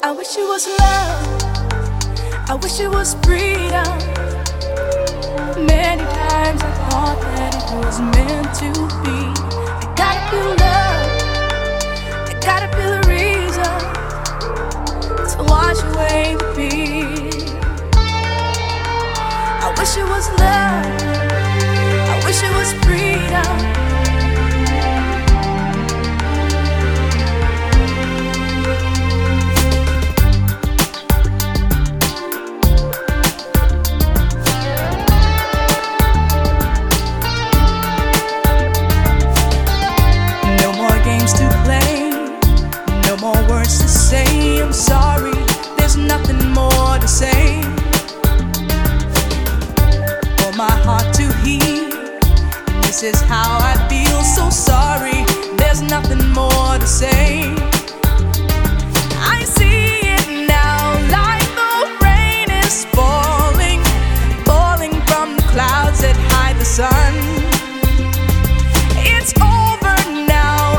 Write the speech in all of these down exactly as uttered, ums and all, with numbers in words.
I wish it was love, I wish it was freedom. Many times I thought that it was meant to be. I gotta feel love, I gotta feel a reason to wash away the fear. I wish it was love, I wish it was freedom. To play, no more words to say. I'm sorry, there's nothing more to say. For my heart to heal, this is how I feel. So sorry, there's nothing more to say. I see it now, like the rain is falling, falling from the clouds that hide the sun. It's over now.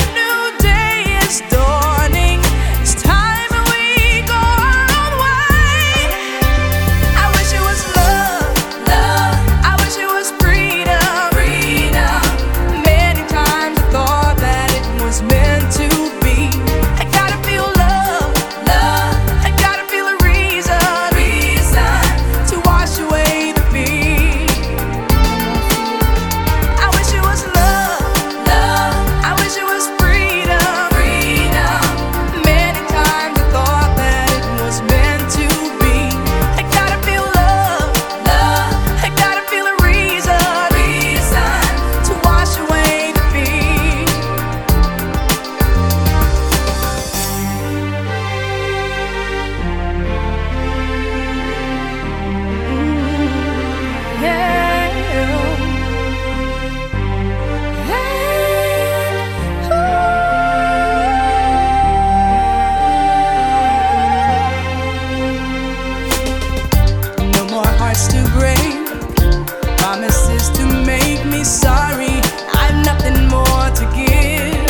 To break, promises to make me sorry. I've nothing more to give.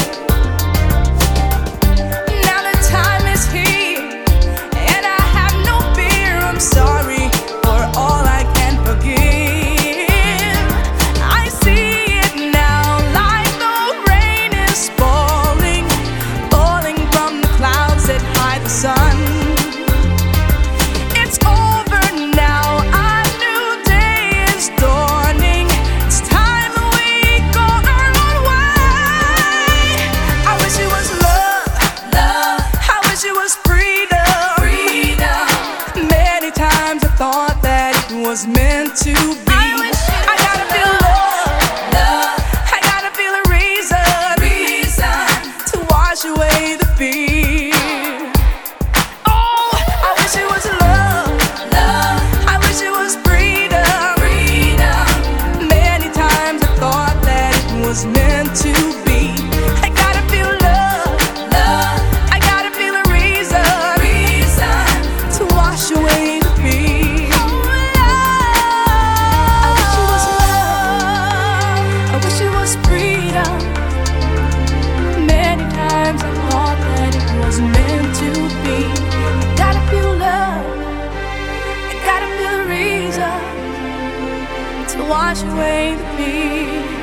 Now the time is here, and I have no fear. I'm sorry for all I can forgive. I see it now, like the rain is falling, falling from the clouds that hide the sun. It's over now. Was meant to be. I, I gotta feel love, love. I gotta feel a reason, reason to wash away the fear. Oh, I wish it was love, love. I wish it was freedom, freedom. Many times I thought that it was meant to be. I gotta feel love, love. I gotta feel a reason, reason to wash away the fear. Many times I thought that it was meant to be. I gotta feel love, I gotta feel a reason to wash away the fear.